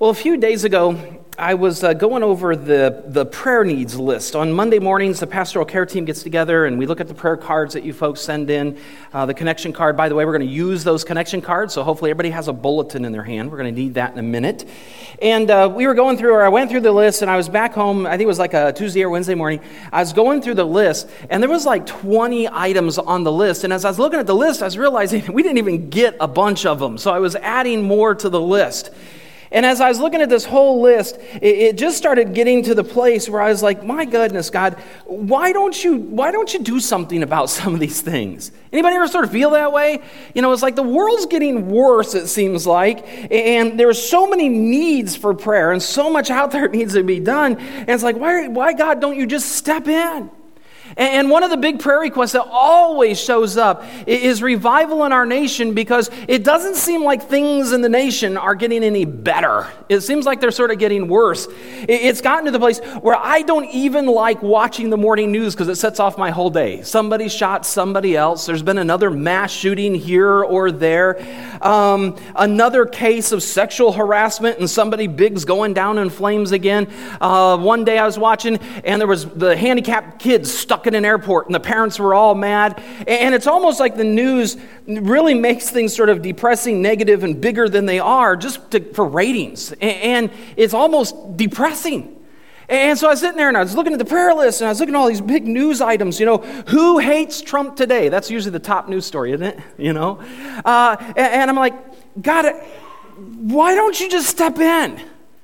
Well, a few days ago, I was going over the prayer needs list. On Monday mornings, the pastoral care team gets together and we look at the prayer cards that you folks send in. The connection card, by the way, we're going to use those connection cards, so hopefully everybody has a bulletin in their hand. We're going to need that in a minute. And I went through the list, and I was back home, I think it was like a Tuesday or Wednesday morning. I was going through the list, and there was like 20 items on the list. And as I was looking at the list, I was realizing we didn't even get a bunch of them. So I was adding more to the list. And as I was looking at this whole list, it just started getting to the place where I was like, my goodness, God, why don't you do something about some of these things? Anybody ever sort of feel that way? You know, it's like the world's getting worse, it seems like, and there's so many needs for prayer and so much out there needs to be done. And it's like, why God, don't you just step in? And one of the big prayer requests that always shows up is revival in our nation, because it doesn't seem like things in the nation are getting any better. It seems like they're sort of getting worse. It's gotten to the place where I don't even like watching the morning news because it sets off my whole day. Somebody shot somebody else. There's been another mass shooting here or there. Another case of sexual harassment and somebody big's going down in flames again. One day I was watching and there was the handicapped kids stuck in an airport and the parents were all mad. And it's almost like the news really makes things sort of depressing, negative, and bigger than they are for ratings. And it's almost depressing. And so I was sitting there and I was looking at the prayer list and I was looking at all these big news items, who hates Trump today? That's usually the top news story, isn't it? And I'm like, God, why don't you just step in?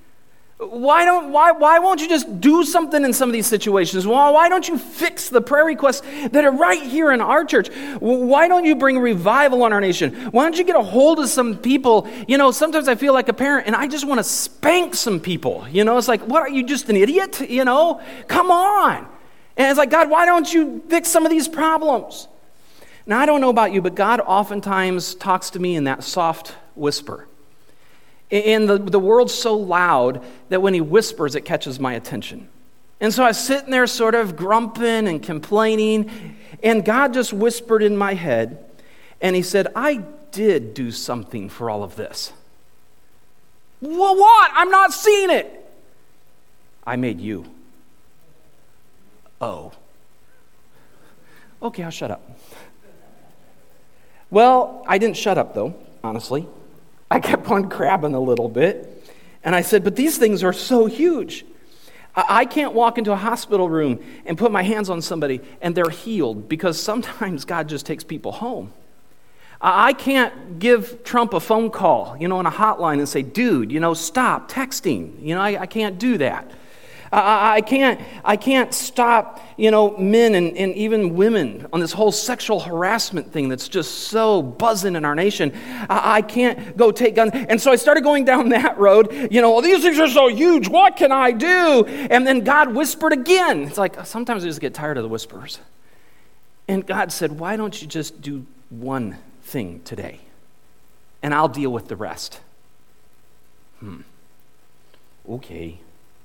Why won't you just do something in some of these situations? Why don't you fix the prayer requests that are right here in our church? Why don't you bring revival on our nation? Why don't you get a hold of some people? Sometimes I feel like a parent and I just want to spank some people. It's like, what, are you just an idiot? Come on. And it's like, God, why don't you fix some of these problems? Now, I don't know about you, but God oftentimes talks to me in that soft whisper. And the world's so loud that when he whispers, it catches my attention. And so I was sitting there sort of grumping and complaining, and God just whispered in my head, and he said, I did do something for all of this. Well, what? I'm not seeing it. I made you. Oh. Okay, I'll shut up. Well, I didn't shut up, though, honestly. I kept on crabbing a little bit, and I said, but these things are so huge. I can't walk into a hospital room and put my hands on somebody and they're healed, because sometimes God just takes people home. I can't give Trump a phone call, on a hotline and say, dude, stop texting. I can't do that. I can't stop, men and even women on this whole sexual harassment thing that's just so buzzing in our nation. I can't go take guns. And so I started going down that road. These things are so huge. What can I do? And then God whispered again. It's like, sometimes I just get tired of the whispers. And God said, why don't you just do one thing today? And I'll deal with the rest. Okay.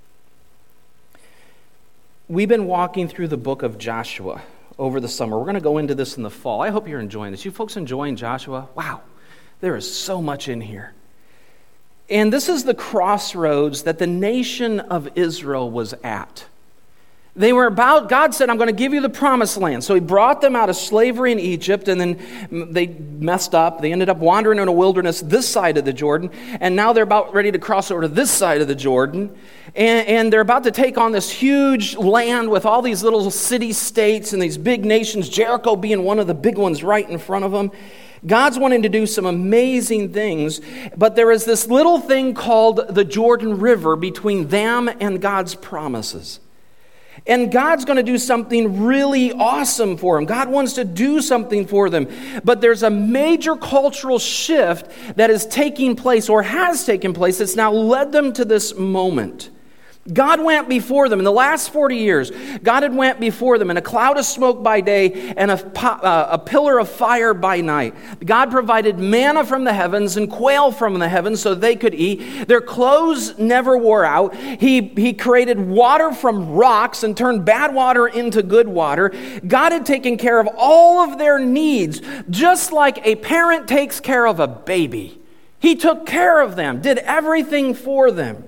We've been walking through the book of Joshua over the summer. We're going to go into this in the fall. I hope you're enjoying this. You folks enjoying Joshua? Wow, there is so much in here. And this is the crossroads that the nation of Israel was at. God said, I'm going to give you the promised land. So he brought them out of slavery in Egypt, and then they messed up. They ended up wandering in a wilderness this side of the Jordan, and now they're about ready to cross over to this side of the Jordan, and they're about to take on this huge land with all these little city-states and these big nations, Jericho being one of the big ones right in front of them. God's wanting to do some amazing things, but there is this little thing called the Jordan River between them and God's promises. And God's going to do something really awesome for them. God wants to do something for them. But there's a major cultural shift that is taking place, or has taken place, that's now led them to this moment. God went before them. In the last 40 years, God had went before them in a cloud of smoke by day and a pillar of fire by night. God provided manna from the heavens and quail from the heavens so they could eat. Their clothes never wore out. He created water from rocks and turned bad water into good water. God had taken care of all of their needs, just like a parent takes care of a baby. He took care of them, did everything for them.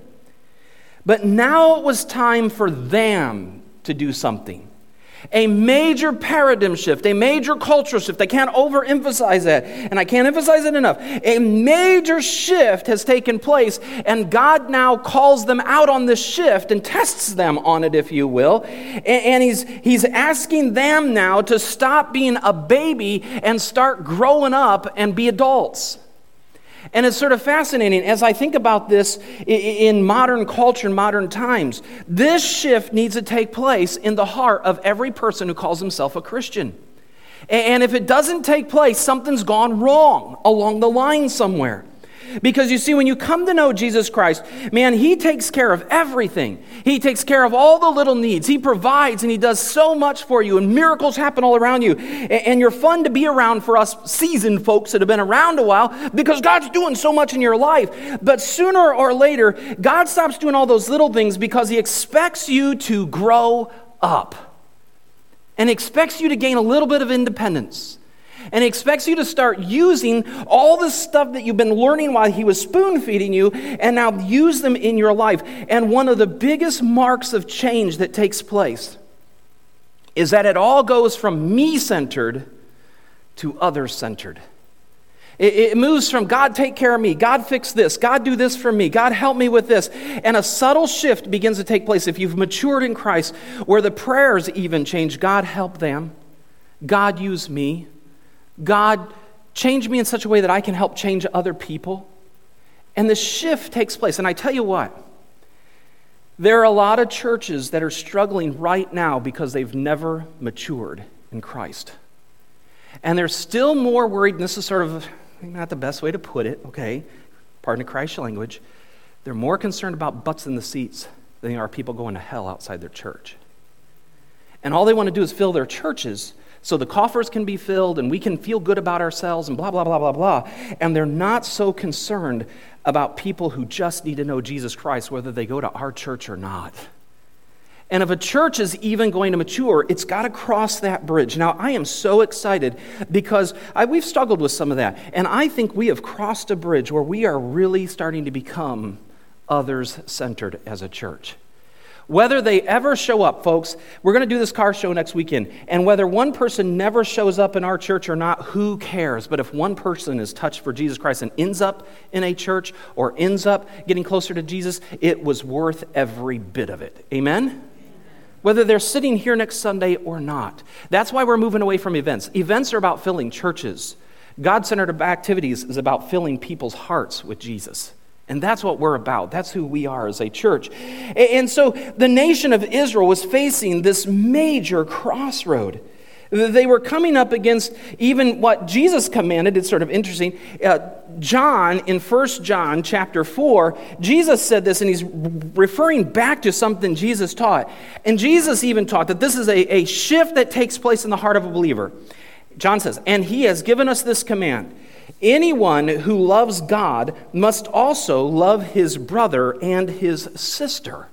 But now it was time for them to do something. A major paradigm shift, a major cultural shift. I can't overemphasize that, and I can't emphasize it enough. A major shift has taken place, and God now calls them out on this shift and tests them on it, if you will. And he's asking them now to stop being a baby and start growing up and be adults. And it's sort of fascinating as I think about this in modern culture, in modern times. This shift needs to take place in the heart of every person who calls himself a Christian. And if it doesn't take place, something's gone wrong along the line somewhere. Because you see, when you come to know Jesus Christ, man, He takes care of everything. He takes care of all the little needs. He provides and He does so much for you, and miracles happen all around you. And you're fun to be around for us seasoned folks that have been around a while because God's doing so much in your life. But sooner or later, God stops doing all those little things because He expects you to grow up and expects you to gain a little bit of independence. And He expects you to start using all the stuff that you've been learning while He was spoon-feeding you, and now use them in your life. And one of the biggest marks of change that takes place is that it all goes from me-centered to other-centered. It moves from God, take care of me, God, fix this, God, do this for me, God, help me with this. And a subtle shift begins to take place if you've matured in Christ, where the prayers even change. God, help them. God, use me. God, change me in such a way that I can help change other people. And the shift takes place. And I tell you what, there are a lot of churches that are struggling right now because they've never matured in Christ. And they're still more worried, and this is sort of not the best way to put it, okay? Pardon the Christian language. They're more concerned about butts in the seats than they are people going to hell outside their church. And all they want to do is fill their churches so the coffers can be filled and we can feel good about ourselves and blah, blah, blah, blah, blah. And they're not so concerned about people who just need to know Jesus Christ, whether they go to our church or not. And if a church is even going to mature, it's got to cross that bridge. Now, I am so excited because we've struggled with some of that. And I think we have crossed a bridge where we are really starting to become others-centered as a church. Whether they ever show up, folks, we're going to do this car show next weekend. And whether one person never shows up in our church or not, who cares? But if one person is touched for Jesus Christ and ends up in a church or ends up getting closer to Jesus, it was worth every bit of it. Amen? Whether they're sitting here next Sunday or not. That's why we're moving away from events. Events are about filling churches. God-centered activities is about filling people's hearts with Jesus. And that's what we're about. That's who we are as a church. And so the nation of Israel was facing this major crossroad. They were coming up against even what Jesus commanded. It's sort of interesting. John, in 1 John chapter 4, Jesus said this, and he's referring back to something Jesus taught. And Jesus even taught that this is a shift that takes place in the heart of a believer. John says, and He has given us this command. Anyone who loves God must also love his brother and his sister.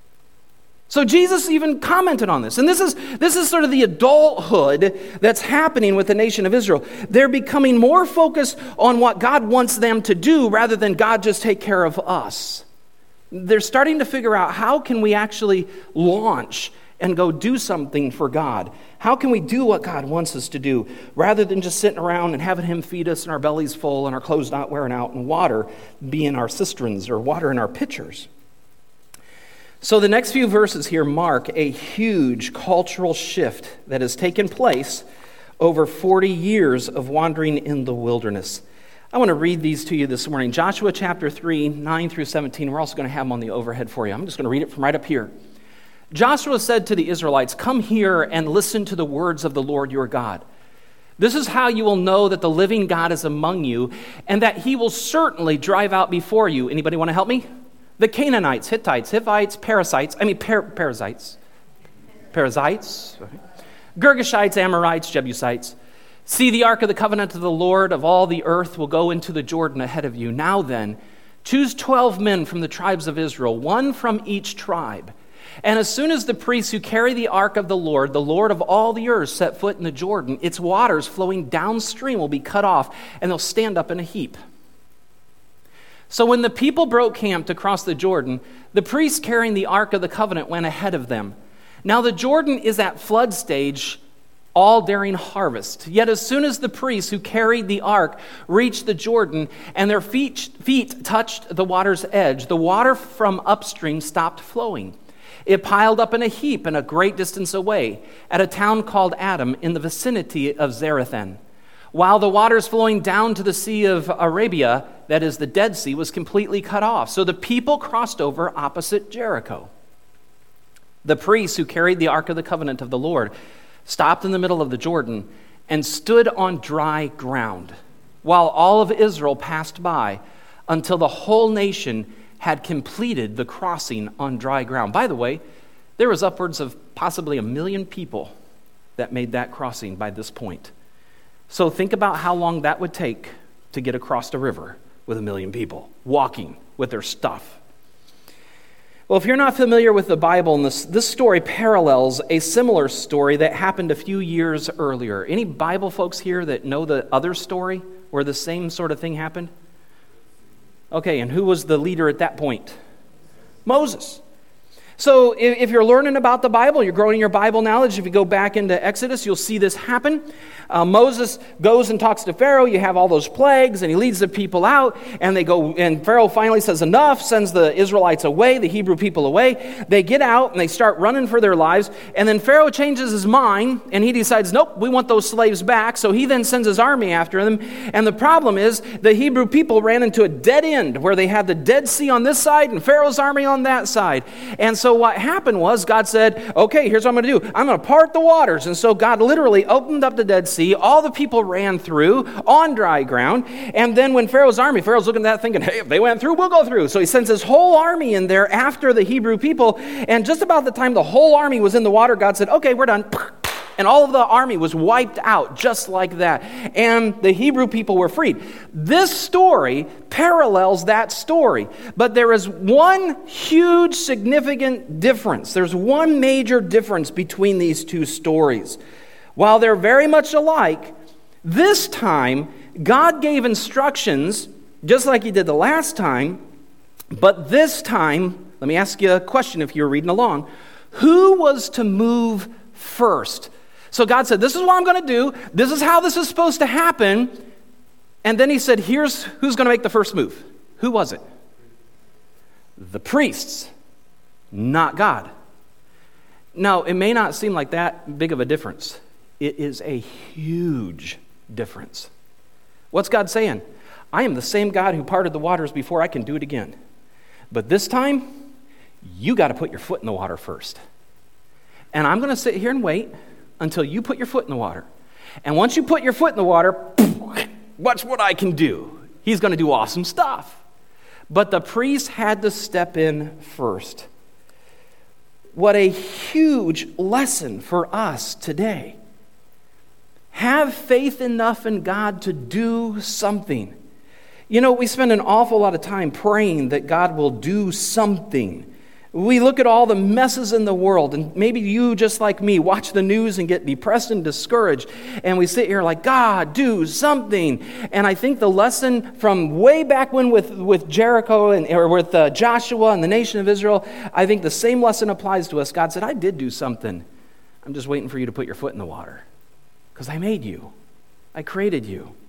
So Jesus even commented on this. And this is sort of the adulthood that's happening with the nation of Israel. They're becoming more focused on what God wants them to do rather than God just take care of us. They're starting to figure out, how can we actually launch and go do something for God? How can we do what God wants us to do rather than just sitting around and having Him feed us and our bellies full and our clothes not wearing out and water be in our cisterns or water in our pitchers? So the next few verses here mark a huge cultural shift that has taken place over 40 years of wandering in the wilderness. I want to read these to you this morning. Joshua chapter 3, 9 through 17. We're also going to have them on the overhead for you. I'm just going to read it from right up here. Joshua said to the Israelites, "Come here and listen to the words of the Lord your God. This is how you will know that the living God is among you, and that He will certainly drive out before you." Anybody want to help me? The Canaanites, Hittites, Hivites, Perizzites, Girgashites, Amorites, Jebusites. See, the ark of the covenant of the Lord of all the earth will go into the Jordan ahead of you. Now then, choose 12 men from the tribes of Israel, one from each tribe. And as soon as the priests who carry the ark of the Lord of all the earth, set foot in the Jordan, its waters flowing downstream will be cut off, and they'll stand up in a heap. So when the people broke camp to cross the Jordan, the priests carrying the Ark of the Covenant went ahead of them. Now the Jordan is at flood stage all during harvest. Yet as soon as the priests who carried the ark reached the Jordan and their feet touched the water's edge, the water from upstream stopped flowing. It piled up in a heap and a great distance away at a town called Adam in the vicinity of Zarethan. While the waters flowing down to the Sea of Arabia, that is the Dead Sea, was completely cut off. So the people crossed over opposite Jericho. The priests who carried the Ark of the Covenant of the Lord stopped in the middle of the Jordan and stood on dry ground while all of Israel passed by until the whole nation had completed the crossing on dry ground. By the way, there was upwards of possibly 1 million people that made that crossing by this point. So think about how long that would take to get across a river with 1 million people walking with their stuff. Well, if you're not familiar with the Bible, and this story parallels a similar story that happened a few years earlier. Any Bible folks here that know the other story where the same sort of thing happened? Okay, and who was the leader at that point? Moses. So if you're learning about the Bible, you're growing your Bible knowledge, if you go back into Exodus, you'll see this happen. Moses goes and talks to Pharaoh. You have all those plagues, and he leads the people out, and they go, and Pharaoh finally says enough, sends the Israelites away, the Hebrew people away. They get out, and they start running for their lives, and then Pharaoh changes his mind, and he decides, nope, we want those slaves back. So he then sends his army after them, and the problem is the Hebrew people ran into a dead end where they had the Dead Sea on this side and Pharaoh's army on that side. And so what happened was God said, okay, here's what I'm going to do. I'm going to part the waters. And so God literally opened up the Dead Sea. All the people ran through on dry ground. And then when Pharaoh's looking at that thinking, hey, if they went through, we'll go through. So he sends his whole army in there after the Hebrew people. And just about the time the whole army was in the water, God said, okay, we're done. And all of the army was wiped out just like that. And the Hebrew people were freed. This story parallels that story. But there is one huge significant difference. There's one major difference between these two stories. While they're very much alike, this time God gave instructions just like he did the last time. But this time, let me ask you a question if you're reading along. Who was to move first? So God said, this is what I'm going to do. This is how this is supposed to happen. And then he said, here's who's going to make the first move. Who was it? The priests, not God. Now, it may not seem like that big of a difference. It is a huge difference. What's God saying? I am the same God who parted the waters before. I can do it again. But this time, you got to put your foot in the water first. And I'm going to sit here and wait until you put your foot in the water. And once you put your foot in the water, watch what I can do. He's going to do awesome stuff. But the priest had to step in first. What a huge lesson for us today. Have faith enough in God to do something. You know, we spend an awful lot of time praying that God will do something. We look at all the messes in the world, and maybe you, just like me, watch the news and get depressed and discouraged, and we sit here like, God, do something. And I think the lesson from way back when with Jericho or with Joshua and the nation of Israel, I think the same lesson applies to us. God said, I did do something. I'm just waiting for you to put your foot in the water because I made you. I created you.